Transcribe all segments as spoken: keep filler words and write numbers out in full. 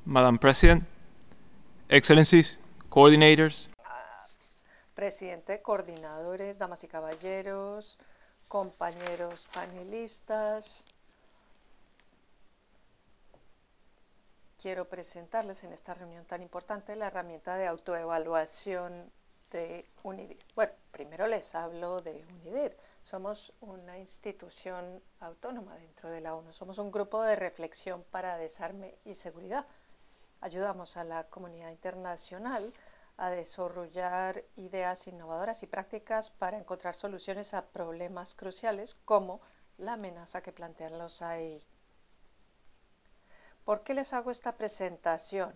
Madam President, Excellencies, Coordinators, Presidente, coordinadores, damas y caballeros, compañeros panelistas, quiero presentarles en esta reunión tan importante la herramienta de autoevaluación de UNIDIR. Bueno, primero les hablo de UNIDIR. Somos una institución autónoma dentro de la ONU. Somos un grupo de reflexión para desarme y seguridad. Ayudamos a la comunidad internacional a desarrollar ideas innovadoras y prácticas para encontrar soluciones a problemas cruciales como la amenaza que plantean los A I. ¿Por qué les hago esta presentación?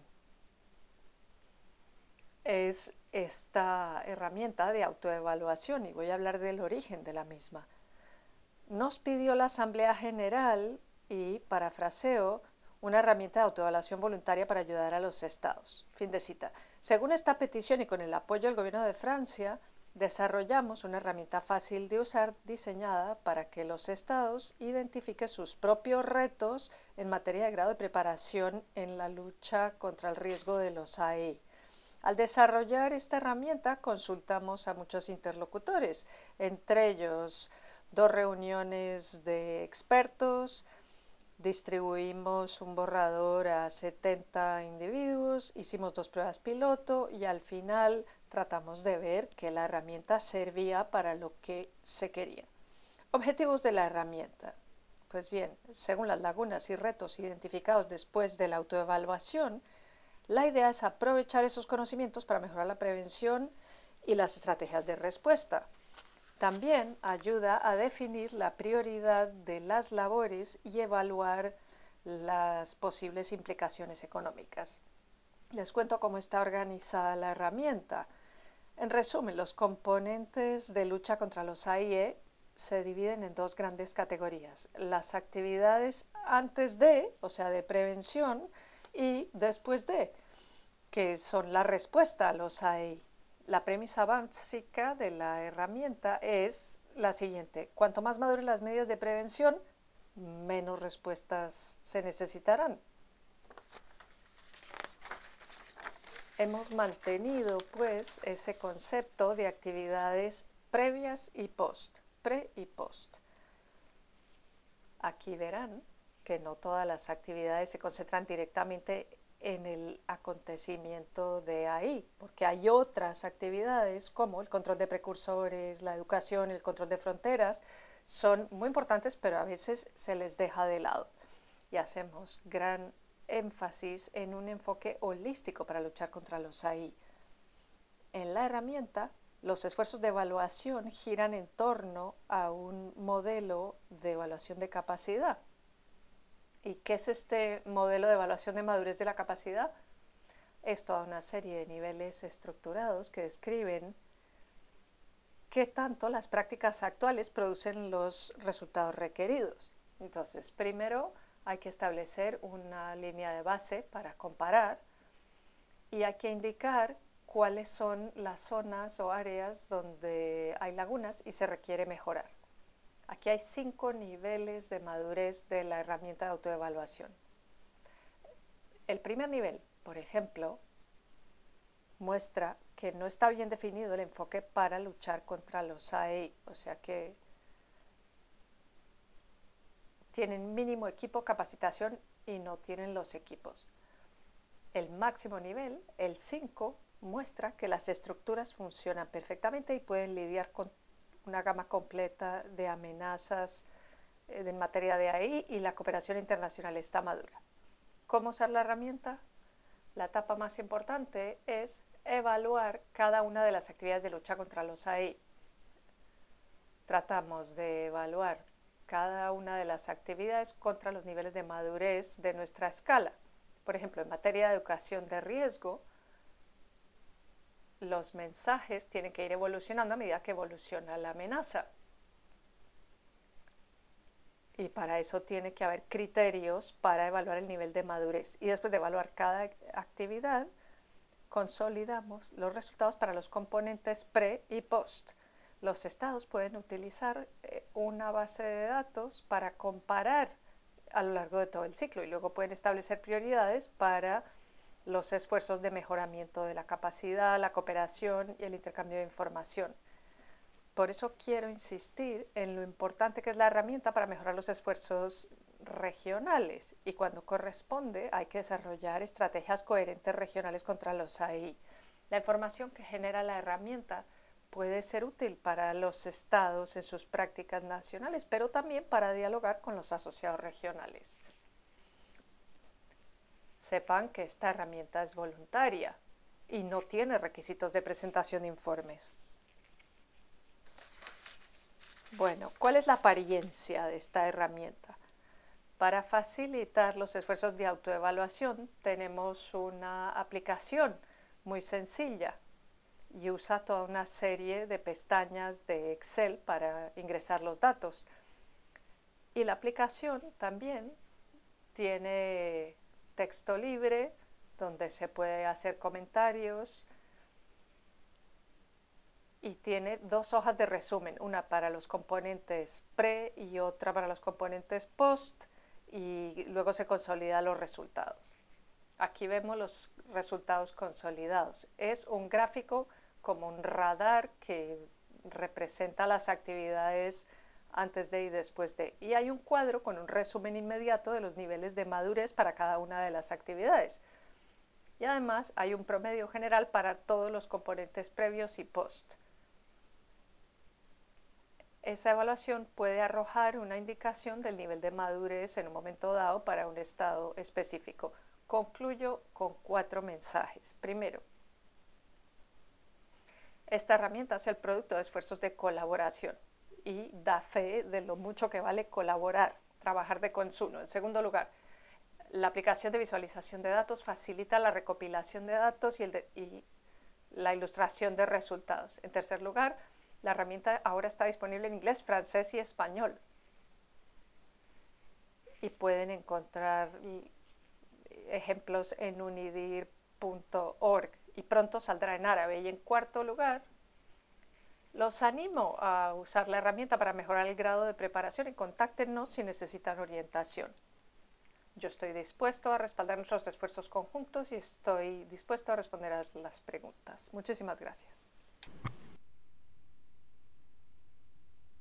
Es esta herramienta de autoevaluación y voy a hablar del origen de la misma. Nos pidió la Asamblea General y, parafraseo, una herramienta de autoevaluación voluntaria para ayudar a los estados. Fin de cita. Según esta petición y con el apoyo del gobierno de Francia, desarrollamos una herramienta fácil de usar diseñada para que los estados identifiquen sus propios retos en materia de grado de preparación en la lucha contra el riesgo de los A I. Al desarrollar esta herramienta consultamos a muchos interlocutores, entre ellos dos reuniones de expertos, distribuimos un borrador a setenta individuos, hicimos dos pruebas piloto y al final tratamos de ver que la herramienta servía para lo que se quería. Objetivos de la herramienta. Pues bien, según las lagunas y retos identificados después de la autoevaluación, la idea es aprovechar esos conocimientos para mejorar la prevención y las estrategias de respuesta. También ayuda a definir la prioridad de las labores y evaluar las posibles implicaciones económicas. Les cuento cómo está organizada la herramienta. En resumen, los componentes de lucha contra los A I E se dividen en dos grandes categorías: las actividades antes de, o sea, de prevención, y después de, que son la respuesta a los A I. La premisa básica de la herramienta es la siguiente: cuanto más maduren las medidas de prevención, menos respuestas se necesitarán. Hemos mantenido pues ese concepto de actividades previas y post, pre y post. Aquí verán que no todas las actividades se concentran directamente en el acontecimiento de ahí, porque hay otras actividades como el control de precursores, la educación, el control de fronteras, son muy importantes, pero a veces se les deja de lado. Y hacemos gran énfasis en un enfoque holístico para luchar contra los A I. En la herramienta, los esfuerzos de evaluación giran en torno a un modelo de evaluación de capacidad. ¿Y qué es este modelo de evaluación de madurez de la capacidad? Es toda una serie de niveles estructurados que describen qué tanto las prácticas actuales producen los resultados requeridos. Entonces, primero hay que establecer una línea de base para comparar y hay que indicar cuáles son las zonas o áreas donde hay lagunas y se requiere mejorar. Aquí hay cinco niveles de madurez de la herramienta de autoevaluación. El primer nivel, por ejemplo, muestra que no está bien definido el enfoque para luchar contra los A I, o sea que tienen mínimo equipo, capacitación y no tienen los equipos. El máximo nivel, el cinco, muestra que las estructuras funcionan perfectamente y pueden lidiar con una gama completa de amenazas en materia de A I y la cooperación internacional está madura. ¿Cómo usar la herramienta? La etapa más importante es evaluar cada una de las actividades de lucha contra los A I. Tratamos de evaluar cada una de las actividades contra los niveles de madurez de nuestra escala. Por ejemplo, en materia de educación de riesgo, los mensajes tienen que ir evolucionando a medida que evoluciona la amenaza. Y para eso tiene que haber criterios para evaluar el nivel de madurez. Y después de evaluar cada actividad, consolidamos los resultados para los componentes pre y post. Los estados pueden utilizar una base de datos para comparar a lo largo de todo el ciclo y luego pueden establecer prioridades para los esfuerzos de mejoramiento de la capacidad, la cooperación y el intercambio de información. Por eso quiero insistir en lo importante que es la herramienta para mejorar los esfuerzos regionales, y cuando corresponde hay que desarrollar estrategias coherentes regionales contra los A I. La información que genera la herramienta puede ser útil para los estados en sus prácticas nacionales, pero también para dialogar con los asociados regionales. Sepan que esta herramienta es voluntaria y no tiene requisitos de presentación de informes. Bueno, ¿cuál es la apariencia de esta herramienta? Para facilitar los esfuerzos de autoevaluación tenemos una aplicación muy sencilla y usa toda una serie de pestañas de Excel para ingresar los datos. Y la aplicación también tiene texto libre donde se puede hacer comentarios y tiene dos hojas de resumen, una para los componentes pre y otra para los componentes post, y luego se consolidan los resultados. Aquí vemos los resultados consolidados. Es un gráfico como un radar que representa las actividades antes de y después de. Y hay un cuadro con un resumen inmediato de los niveles de madurez para cada una de las actividades. Y además hay un promedio general para todos los componentes previos y post. Esa evaluación puede arrojar una indicación del nivel de madurez en un momento dado para un estado específico. Concluyo con cuatro mensajes. Primero, esta herramienta es el producto de esfuerzos de colaboración y da fe de lo mucho que vale colaborar, trabajar de consumo. En segundo lugar, la aplicación de visualización de datos facilita la recopilación de datos y, el de, y la ilustración de resultados. En tercer lugar, la herramienta ahora está disponible en inglés, francés y español. Y pueden encontrar ejemplos en unidir punto org y pronto saldrá en árabe. Y en cuarto lugar, los animo a usar la herramienta para mejorar el grado de preparación y contáctenos si necesitan orientación. Yo estoy dispuesto a respaldar nuestros esfuerzos conjuntos y estoy dispuesto a responder a las preguntas. Muchísimas gracias.